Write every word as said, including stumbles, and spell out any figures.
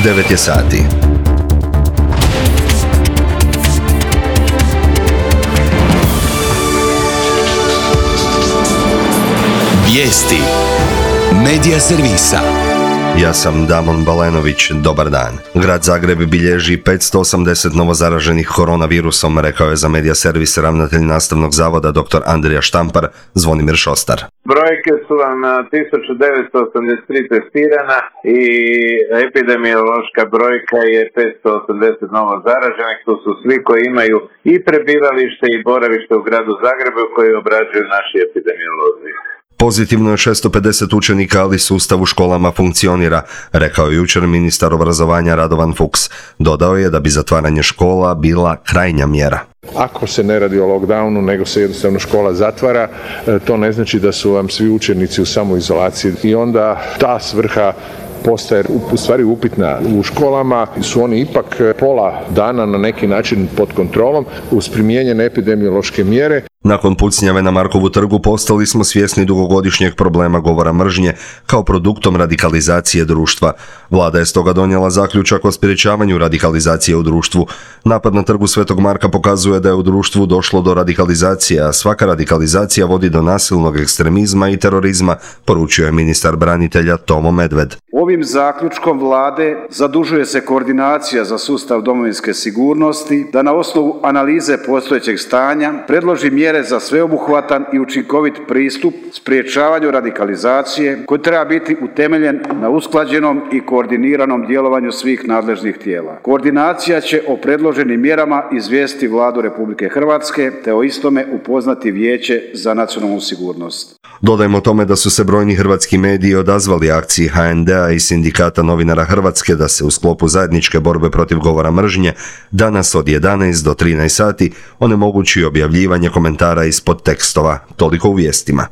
devet je sati. Vijesti Medija servisa. Ja sam Damon Balenović, dobar dan. Grad Zagreb bilježi petsto osamdeset novozaraženih koronavirusom, rekao je za Medija servis ravnatelj nastavnog zavoda dr. Andrija Štampar, Zvonimir Šostar. Brojke su vam tisuću devetsto osamdeset tri testirana i epidemiološka brojka je petsto osamdeset novozaraženih. To su svi koji imaju i prebivalište i boravište u gradu Zagrebu koji obrađuju naši epidemiolozi. Pozitivno je šesto pedeset učenika, ali sustav u školama funkcionira, rekao je jučer ministar obrazovanja Radovan Fuchs. Dodao je da bi zatvaranje škola bila krajnja mjera. Ako se ne radi o lockdownu, nego se jednostavno škola zatvara, to ne znači da su vam svi učenici u samoizolaciji i onda ta svrha postaje u stvari upitna. U školama su oni ipak pola dana na neki način pod kontrolom uz primijenjene epidemiološke mjere. Nakon pucnjave na Markovu trgu postali smo svjesni dugogodišnjeg problema govora mržnje kao produktom radikalizacije društva. Vlada je stoga donijela zaključak o sprječavanju radikalizacije u društvu. Napad na trgu Svetog Marka pokazuje da je u društvu došlo do radikalizacije, a svaka radikalizacija vodi do nasilnog ekstremizma i terorizma, poručio je ministar branitelja Tomo Medved. Ovim zaključkom Vlade zadužuje se koordinacija za sustav domovinske sigurnosti da na osnovu analize postojećeg stanja predloži mjere za sveobuhvatan i učinkovit pristup sprječavanju radikalizacije koji treba biti utemeljen na usklađenom i koordiniranom djelovanju svih nadležnih tijela. Koordinacija će o predloženim mjerama izvijestiti Vladu Republike Hrvatske te o istome upoznati Vijeće za nacionalnu sigurnost. Dodajmo tome da su se brojni hrvatski mediji odazvali akciji ha en de a i Sindikata novinara Hrvatske da se u sklopu zajedničke borbe protiv govora mržnje danas od jedanaest do trinaest sati onemogući objavljivanje komentara ispod tekstova. Toliko u vijestima.